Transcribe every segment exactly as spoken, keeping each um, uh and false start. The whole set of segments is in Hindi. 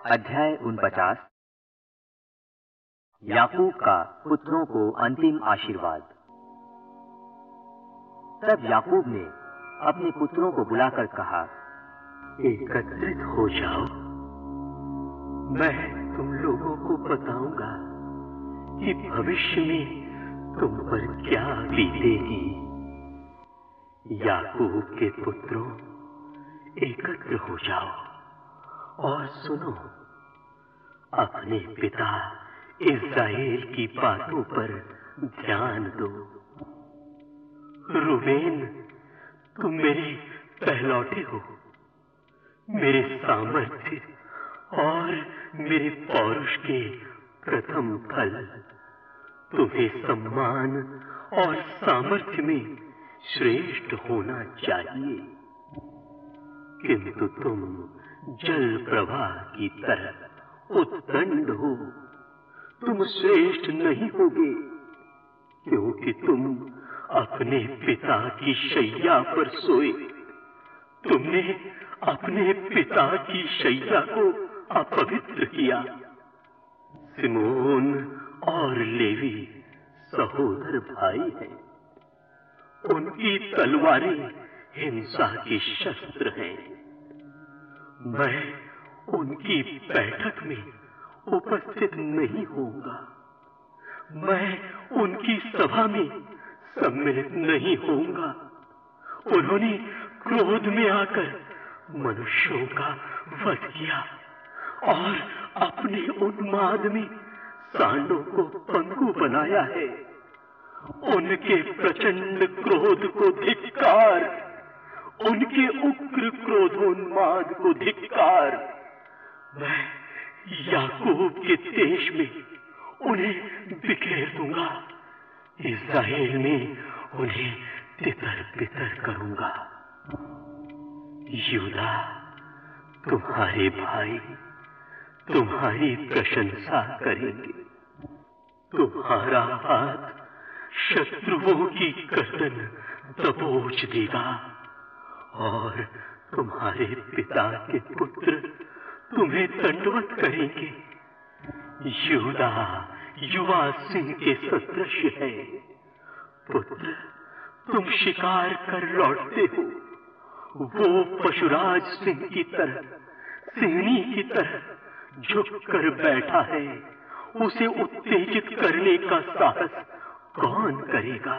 अध्याय उनपचास। याकूब का पुत्रों को अंतिम आशीर्वाद। तब याकूब ने अपने पुत्रों को बुलाकर कहा, एकत्रित हो जाओ, मैं तुम लोगों को बताऊंगा कि भविष्य में तुम पर क्या बीतेगी। याकूब के पुत्रों, एकत्र हो जाओ और सुनो, अपने पिता इस्राएल की बातों पर ध्यान दो। रूबेन, तुम मेरे पहलौठे हो, मेरे सामर्थ्य और मेरे पौरुष के प्रथम फल। तुम्हें सम्मान और सामर्थ्य में श्रेष्ठ होना चाहिए, किंतु तुम जल प्रवाह की तरह उद्दंड हो। तुम श्रेष्ठ नहीं होगे, क्योंकि तुम अपने पिता की शैया पर सोए। तुमने अपने पिता की शैया को अपवित्र किया। सिमोन और लेवी सहोदर भाई हैं। उनकी तलवारें हिंसा के शस्त्र हैं। मैं उनकी बैठक में उपस्थित नहीं होऊंगा। मैं उनकी सभा में सम्मिलित नहीं होऊंगा। उन्होंने क्रोध में आकर मनुष्यों का वध किया और अपने उन्माद में सांडों को पंगु बनाया है। उनके प्रचंड क्रोध को धिक्कार, उनके उग्र क्रोधोन्माद को धिक्कार। मैं याकूब के देश में उन्हें बिखेर दूंगा, इस्राएल में उन्हें तितर बितर करूंगा। यहूदा, तुम्हारे भाई तुम्हारी प्रशंसा करेंगे। तुम्हारा हाथ शत्रुओं की गर्दन दबोच देगा और तुम्हारे पिता के पुत्र तुम्हें दंडवत करेंगे। यहूदा युवा सिंह के सदृश है। पुत्र, तुम शिकार कर लौटते हो। वो पशुराज सिंह की तरह, सिंहनी की तरह झुक कर बैठा है। उसे उत्तेजित करने का साहस कौन करेगा?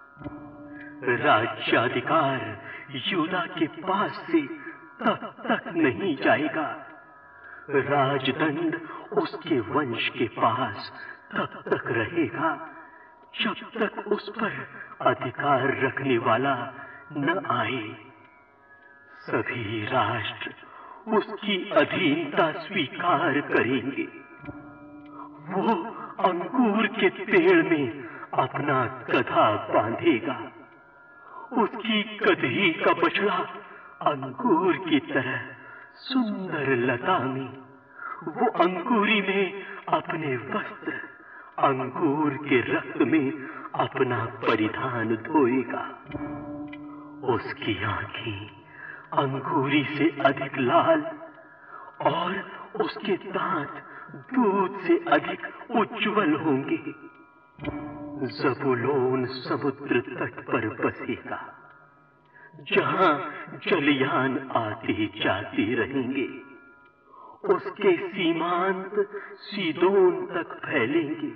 राज्याधिकार यहूदा के पास से तब तक नहीं जाएगा। राजदंड उसके वंश के पास तब तक रहेगा, जब तक उस पर अधिकार रखने वाला न आए। सभी राष्ट्र उसकी अधीनता स्वीकार करेंगे। वो अंगूर के पेड़ में अपना गधा बांधेगा। उसकी गदही का बछड़ा अंगूर की तरह सुंदर लता में, वो अंगूरी में अपने वस्त्र, अंगूर के रक्त में अपना परिधान धोएगा। उसकी आंखें अंगूरी से अधिक लाल और उसके दांत दूध से अधिक उज्जवल होंगे। ज़बूलून समुद्र तट पर बसेगा, जहां जलयान आते जाते रहेंगे। उसके सीमांत सीदोन तक फैलेंगे।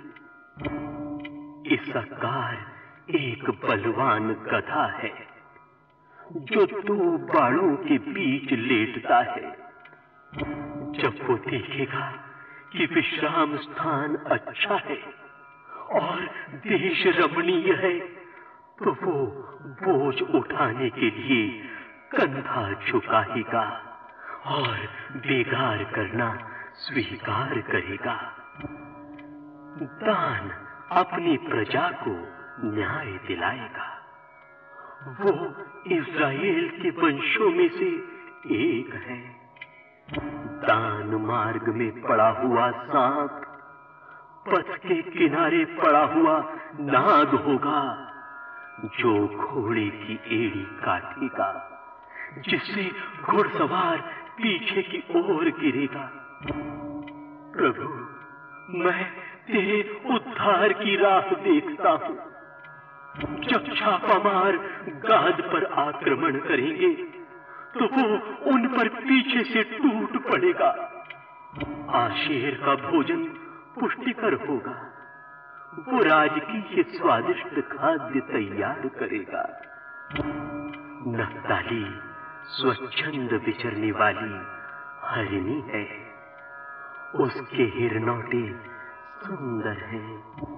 इस्साकार एक बलवान गधा है, जो दो बाड़ों के बीच लेटता है। जब वो देखेगा कि विश्राम स्थान अच्छा है और देश रमणीय है, तो वो बोझ उठाने के लिए कंधा झुकाएगा और बेगार करना स्वीकार करेगा। दान अपनी प्रजा को न्याय दिलाएगा। वो इस्राएल के वंशों में से एक है। दान मार्ग में पड़ा हुआ सांप पथ के किनारे पड़ा हुआ नाग होगा, जो घोड़े की एड़ी काटेगा, जिससे घुड़सवार पीछे की ओर गिरेगा। प्रभु, मैं तेरे उद्धार की राह देखता हूं। जब छापामार गाद पर आक्रमण करेंगे तो वो उन पर पीछे से टूट पड़ेगा। आशेर का भोजन पुष्टिकर होगा, वो राजकीय स्वादिष्ट खाद्य तैयार करेगा। नफ्ताली स्वच्छंद विचरने वाली हरिणी है, उसके हिरनौटे सुंदर हैं।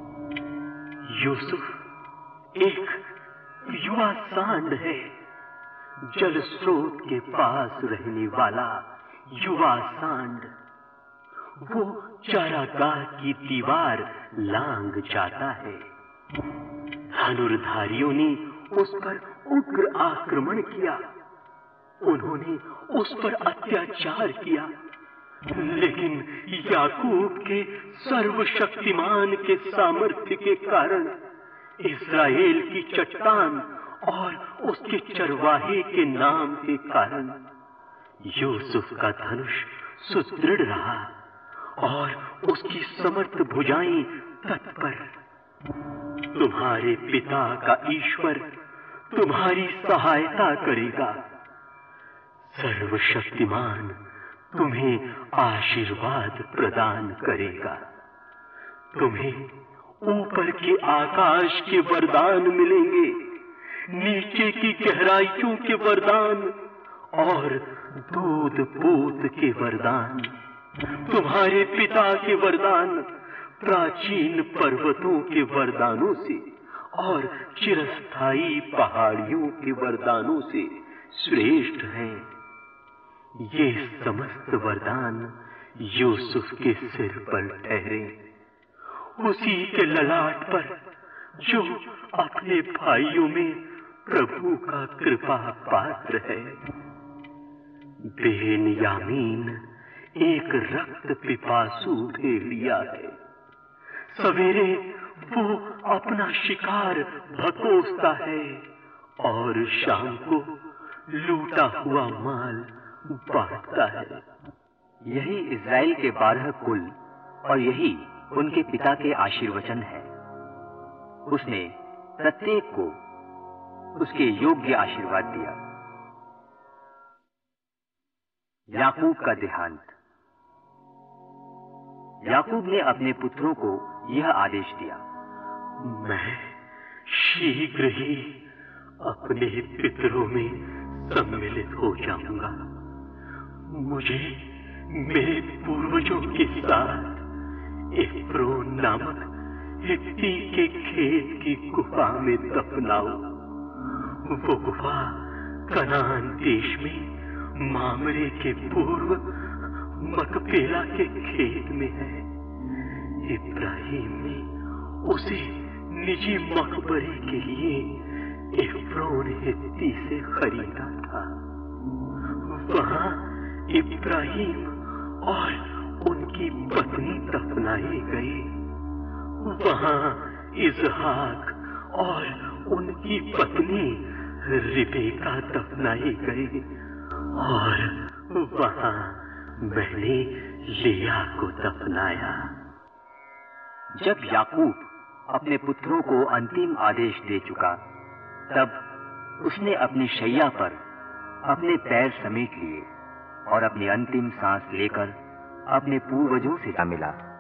यूसुफ एक युवा सांड है, जल स्रोत के पास रहने वाला युवा सांड। वो चारागाह की दीवार लांग जाता है। धनुर्धारियों ने उस पर उग्र आक्रमण किया, उन्होंने उस पर अत्याचार किया, लेकिन याकूब के सर्वशक्तिमान के सामर्थ्य के कारण इस्राएल की चट्टान और उसके चरवाहे के नाम के कारण यूसुफ का धनुष सुदृढ़ रहा और उसकी समर्थ भुजाएं तत्पर। तुम्हारे पिता का ईश्वर तुम्हारी सहायता करेगा। सर्वशक्तिमान तुम्हें आशीर्वाद प्रदान करेगा। तुम्हें ऊपर के आकाश के वरदान मिलेंगे, नीचे की गहराइयों के वरदान और दूध पूत के वरदान। तुम्हारे पिता के वरदान प्राचीन पर्वतों के वरदानों से और चिरस्थायी पहाड़ियों के वरदानों से श्रेष्ठ हैं। ये समस्त वरदान यूसुफ के सिर पर ठहरे, उसी के ललाट पर जो अपने भाइयों में प्रभु का कृपा पात्र है। बेन्यामीन एक रक्त पिपासु भेड़िया है। सवेरे वो अपना शिकार भकोसता है और शाम को लूटा हुआ माल बांटता है। यही इस्राएल के बारह कुल और यही उनके पिता के आशीर्वचन है। उसने प्रत्येक को उसके योग्य आशीर्वाद दिया। याकूब का देहांत। याकूब ने अपने पुत्रों को यह आदेश दिया, मैं शीघ्र ही अपने पितरों में सम्मिलित हो जाऊंगा। मुझे मेरे पूर्वजों के साथ एफ्रोन नामक हित्ती के खेत की गुफा में दफनाओ। वो गुफा कनान देश में मामरे के पूर्व मकपेला के खेत में है। इब्राहिम ने उसे निजी मकबरे के लिए एफ्रोन हित्ती से खरीदा था। वहां इब्राहिम और उनकी पत्नी दफनाए गए। वहां इजहाक और उनकी पत्नी रिबेका दफनाए गए और वहां मैंने लिया को दफनाया। जब याकूब अपने पुत्रों को अंतिम आदेश दे चुका, तब उसने अपनी शैया पर अपने पैर समेट लिए और अपनी अंतिम सांस लेकर अपने पूर्वजों से जा मिला।